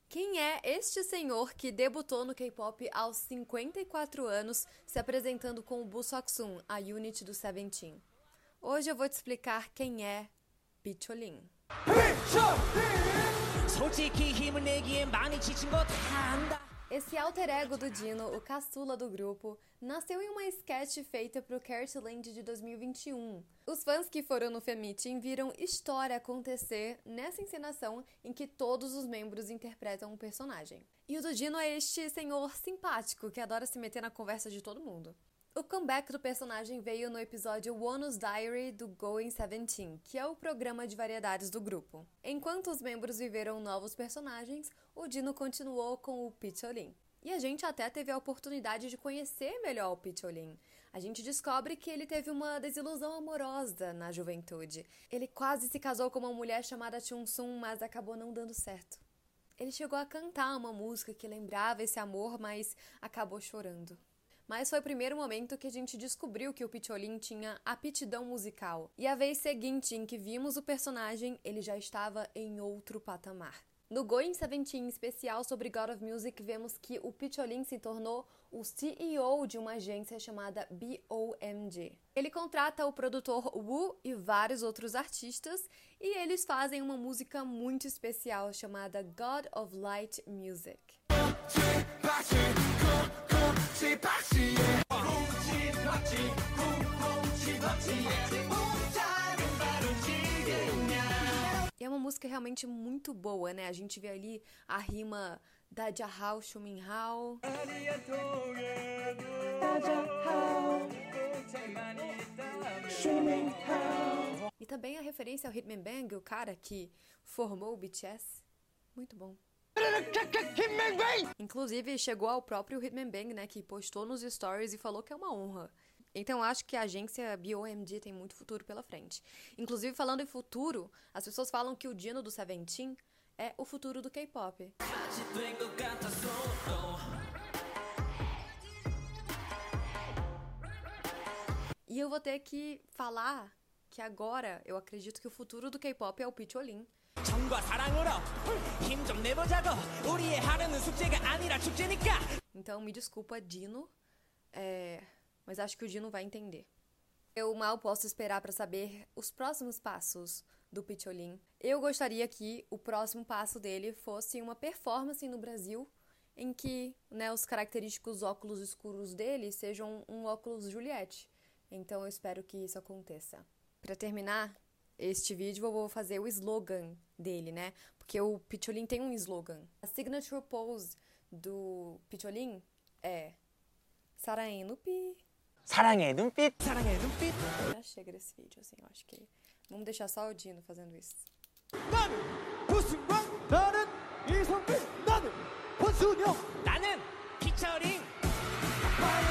Quem é este senhor que debutou no K-pop aos 54 anos, se apresentando com o Buseoksun, a unit do Seventeen? Hoje eu vou te explicar quem é Picholin. Esse alter ego do Dino, o caçula do grupo, nasceu em uma sketch feita pro Cartland de 2021. Os fãs que foram no Fan-Meeting viram história acontecer nessa encenação em que todos os membros interpretam um personagem. E o do Dino é este senhor simpático que adora se meter na conversa de todo mundo. O comeback do personagem veio no episódio Wonus Diary do Going Seventeen, que é o programa de variedades do grupo. Enquanto os membros viveram novos personagens, o Dino continuou com o Picholin. E a gente até teve a oportunidade de conhecer melhor o Picholin. A gente descobre que ele teve uma desilusão amorosa na juventude. Ele quase se casou com uma mulher chamada Chunsun, mas acabou não dando certo. Ele chegou a cantar uma música que lembrava esse amor, mas acabou chorando. Mas foi o primeiro momento que a gente descobriu que o Picholin tinha aptidão musical. E a vez seguinte em que vimos o personagem, ele já estava em outro patamar. No Going Seventeen especial sobre God of Music, vemos que o Picholin se tornou o CEO de uma agência chamada BOMG. Ele contrata o produtor Woo e vários outros artistas, e eles fazem uma música muito especial chamada God of Light Music. E é uma música realmente muito boa, né? A gente vê ali a rima da Jahao Shuminhao. E também a referência ao Hitman Bang, o cara que formou o BTS. Muito bom. Inclusive, chegou ao próprio Hitman Bang, né, que postou nos stories e falou que é uma honra. Então, acho que a agência BOMG tem muito futuro pela frente. Inclusive, falando em futuro, as pessoas falam que o Dino do Seventeen é o futuro do K-pop. E eu vou ter que falar que agora eu acredito que o futuro do K-pop é o Picholin. Então, me desculpa, Dino, mas acho que o Dino vai entender. Eu mal posso esperar para saber os próximos passos do Picholin. Eu gostaria que o próximo passo dele fosse uma performance no Brasil, em que, né, os característicos óculos escuros dele sejam um óculos Juliette. Então, eu espero que isso aconteça. Para terminar este vídeo, eu vou fazer o slogan dele, né? Porque o Picholin tem um slogan. A signature pose do Picholin é 사랑의 눈빛. 사랑의 눈빛. 사랑의 눈빛. Já chega desse vídeo, assim, eu acho que vamos deixar só o Dino fazendo isso. 나는 부승광. 나는 이성빈. 나는 권순영. 나는 피처링.